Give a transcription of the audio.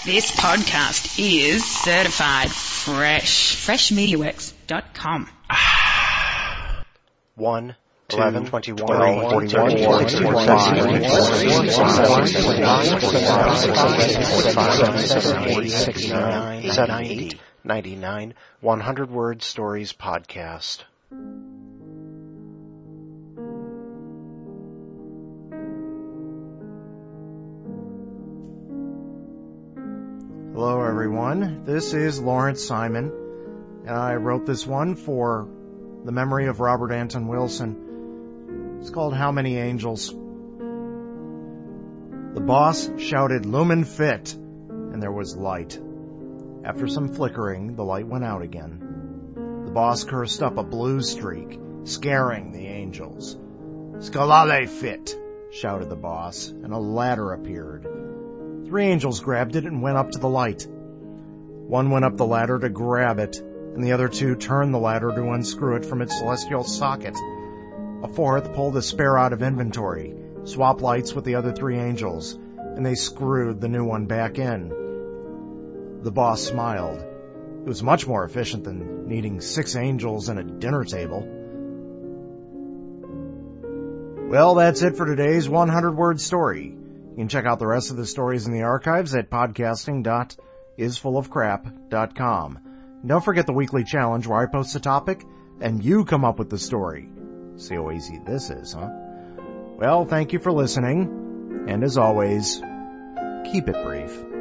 This podcast is certified fresh. FreshMediaWorks.com. 1, 11, 21, 41, 41, 70, 99, 100 Word Stories Podcast. Hello everyone, this is Lawrence Simon, and I wrote this one for the memory of Robert Anton Wilson. It's called How Many Angels? The boss shouted "Lumen Fit," and there was light. After some flickering, the light went out again. The boss cursed up a blue streak, scaring the angels. "Scalale Fit," shouted the boss, and a ladder appeared. 3 angels grabbed it and went up to the light. One went up the ladder to grab it, and the other 2 turned the ladder to unscrew it from its celestial socket. A 4th pulled a spare out of inventory, swapped lights with the other 3 angels, and they screwed the new one back in. The boss smiled. It was much more efficient than needing 6 angels and a dinner table. Well, that's it for today's 100-word story. You can check out the rest of the stories in the archives at podcasting.isfullofcrap.com. And don't forget the weekly challenge where I post a topic and you come up with the story. See how easy this is, huh? Well, thank you for listening. And as always, keep it brief.